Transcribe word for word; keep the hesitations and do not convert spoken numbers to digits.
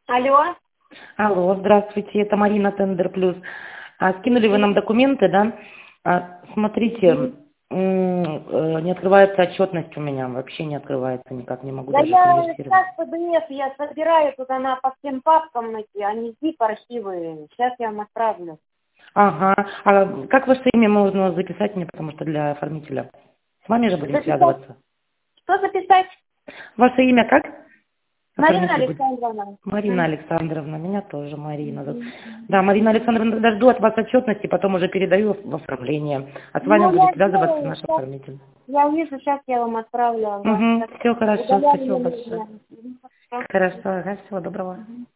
Алло. Алло, здравствуйте, это Марина Тендер Плюс. А, скинули вы нам документы, да? А, смотрите, Мгм. м, э, не открывается отчетность у меня, вообще не открывается никак, не могу Да даже я конвертировать. сейчас пи ди эф я собираю туда на по всем папкам эти, они зип архивы. Сейчас я вам отправлю. Ага, а как ваше имя можно записать мне, потому что для оформителя? С вами же будем Записать? связываться. Что записать? Ваше имя как? Марина Оформитель будет. Александровна. Марина Мгм. Александровна, меня тоже Марина зовут. Мгм. Да, Марина Александровна, тогда жду от вас отчетности, потом уже передаю в оформление. А с вами Ну, будет я связываться сделаю наш сейчас. оформитель. Я вижу, сейчас я вам отправлю, ага. Угу, Сейчас все хорошо, удаляю спасибо номер. большое. Мгм. Хорошо. Хорошо, ага, всего доброго. Мгм.